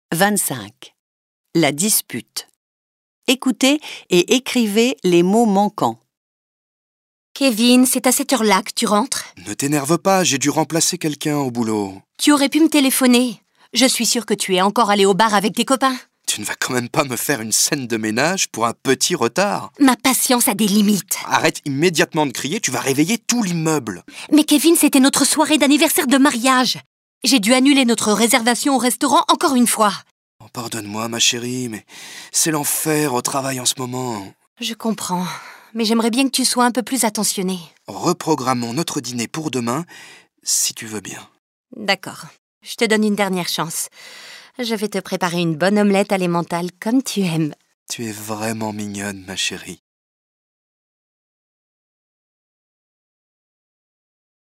25. La dispute. Écoutez et écrivez les mots manquants. Kevin, c'est à cette heure-là que tu rentres? Ne t'énerve pas, j'ai dû remplacer quelqu'un au boulot. Tu aurais pu me téléphoner. Je suis sûre que tu es encore allé au bar avec tes copains. Tu ne vas quand même pas me faire une scène de ménage pour un petit retard. Ma patience a des limites. Arrête immédiatement de crier, tu vas réveiller tout l'immeuble. Mais Kevin, c'était notre soirée d'anniversaire de mariage. J'ai dû annuler notre réservation au restaurant encore une fois. Oh, pardonne-moi ma chérie, mais c'est l'enfer au travail en ce moment. Je comprends, mais j'aimerais bien que tu sois un peu plus attentionné. Reprogrammons notre dîner pour demain, si tu veux bien. D'accord, je te donne une dernière chance. Je vais te préparer une bonne omelette à l'emmental comme tu aimes. Tu es vraiment mignonne, ma chérie.